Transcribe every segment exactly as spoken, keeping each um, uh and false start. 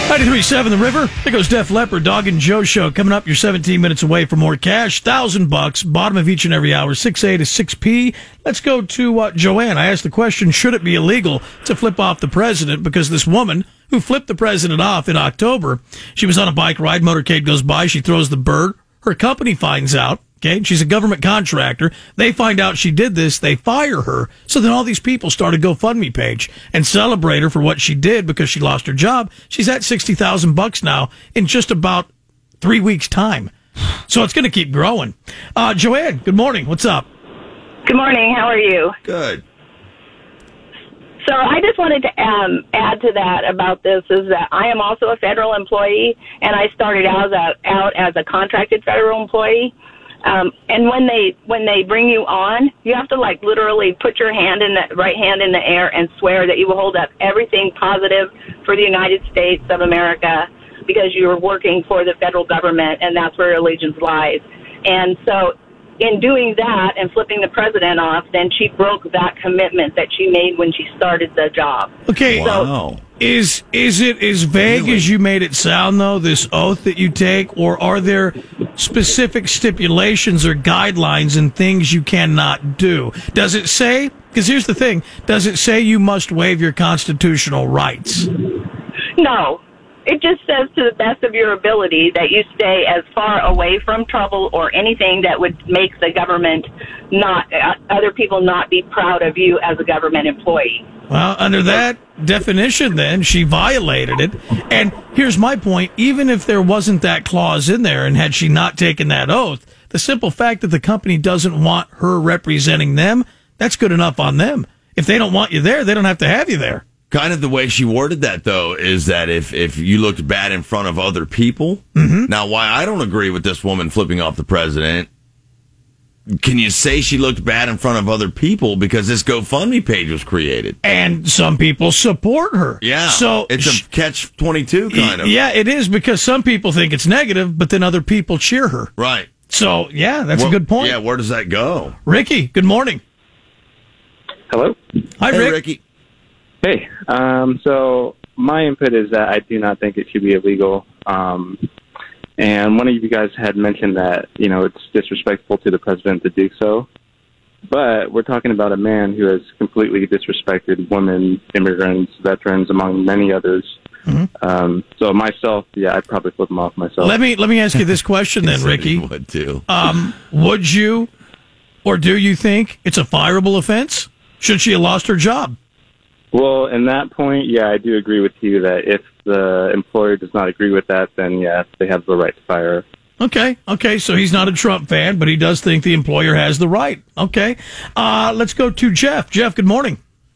ninety-three point seven The River. There goes Def Leppard, Dog and Joe Show. Coming up, you're seventeen minutes away from more cash. Thousand bucks, bottom of each and every hour, six A to six P. Let's go to uh, Joanne. I asked the question, should it be illegal to flip off the president? Because this woman who flipped the president off in October, she was on a bike ride, motorcade goes by, she throws the bird. Her company finds out. Okay, she's a government contractor. They find out she did this. They fire her. So then all these people start a GoFundMe page and celebrate her for what she did because she lost her job. She's at sixty thousand bucks now in just about three weeks' time. So it's going to keep growing. Uh, Joanne, good morning. What's up? Good morning. How are you? Good. So I just wanted to um, add to that about this is that I am also a federal employee, and I started out as a, out as a contracted federal employee. Um, and when they when they bring you on, you have to like literally put your hand in the right hand in the air and swear that you will hold up everything positive for the United States of America because you are working for the federal government, and that's where your allegiance lies. And so, in doing that and flipping the president off, then she broke that commitment that she made when she started the job. Okay. Wow. So, Is is it as vague Really? as you made it sound, though, this oath that you take, or are there specific stipulations or guidelines and things you cannot do? Does it say, because here's the thing, does it say you must waive your constitutional rights? No. It just says to the best of your ability that you stay as far away from trouble or anything that would make the government not, uh, other people not be proud of you as a government employee. Well, under that definition, then, she violated it. And here's my point. Even if there wasn't that clause in there and had she not taken that oath, the simple fact that the company doesn't want her representing them, that's good enough on them. If they don't want you there, they don't have to have you there. Kind of the way she worded that, though, is that if, if you looked bad in front of other people. Mm-hmm. Now, why I don't agree with this woman flipping off the president, can you say she looked bad in front of other people because this GoFundMe page was created? And some people support her. Yeah. So it's a sh- catch twenty-two kind of. Yeah, it is, because some people think it's negative, but then other people cheer her. Right. So, yeah, that's Well, a good point. Yeah, where does that go? Ricky, good morning. Hello? Hi, Hey, Rick. Ricky. Hey, um, so my input is that I do not think it should be illegal. Um, and one of you guys had mentioned that, you know, it's disrespectful to the president to do so. But we're talking about a man who has completely disrespected women, immigrants, veterans, among many others. Mm-hmm. Um, so myself, yeah, I'd probably flip him off myself. Let me let me ask you this question then, Said Ricky. he would too. Um, would you or do you think it's a fireable offense? Should she have lost her job? Well, in that point, yeah, I do agree with you that if the employer does not agree with that, then, yeah, they have the right to fire her. Okay, okay, so he's not a Trump fan, but he does think the employer has the right. Okay. Uh, let's go to Jeff. Jeff, good morning.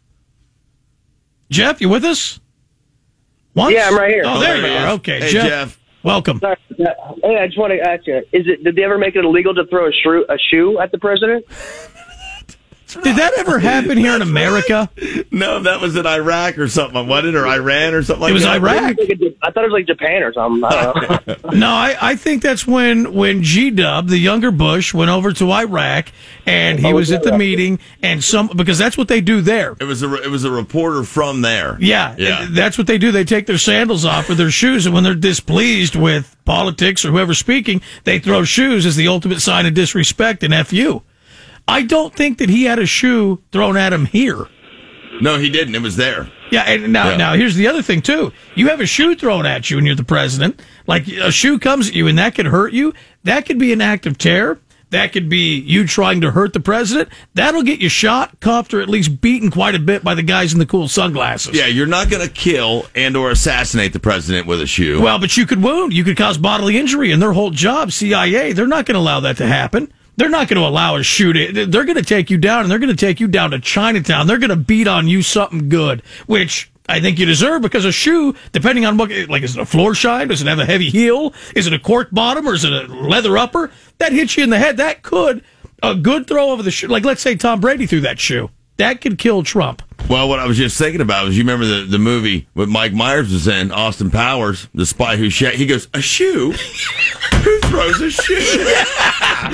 Jeff, you with us? Once? Yeah, I'm right here. Oh, there you he are. is. Okay, Hey, Jeff, Jeff. welcome. Sorry. Hey, I just want to ask you: Is it? Did they ever make it illegal to throw a shoe, a shoe at the president? Did that ever happen here in America? No, that was in Iraq or something. What did or Iran or something like It was that? Iraq. I thought it was like Japan or something. I don't know. No, I, I think that's when when G-Dub, the younger Bush, went over to Iraq, and he Oh, was at the yeah. meeting, and some because that's what they do there. It was a it was a reporter from there. Yeah, Yeah. and that's what they do. They take their sandals off or their shoes, and when they're displeased with politics or whoever's speaking, they throw shoes as the ultimate sign of disrespect and F you. I don't think that he had a shoe thrown at him here. No, he didn't. It was there. Yeah, and now Yeah. now here's the other thing too. You have a shoe thrown at you and you're the president. Like a shoe comes at you and that could hurt you. That could be an act of terror. That could be you trying to hurt the president. That'll get you shot, cuffed, or at least beaten quite a bit by the guys in the cool sunglasses. Yeah, you're not going to kill and or assassinate the president with a shoe. Well, but you could wound. You could cause bodily injury, and their whole job, C I A, they're not going to allow that to happen. They're not going to allow a shooting. They're going to take you down, and they're going to take you down to Chinatown. They're going to beat on you something good, which I think you deserve, because a shoe, depending on what, like, is it a floor shine? Does it have a heavy heel? Is it a cork bottom, or is it a leather upper? That hits you in the head. That could, a good throw over the shoe, like let's say Tom Brady threw that shoe. That could kill Trump. Well, what I was just thinking about was, you remember the, the movie with Mike Myers was in, Austin Powers, The Spy Who Shagged. He goes, a shoe? Who throws a shoe?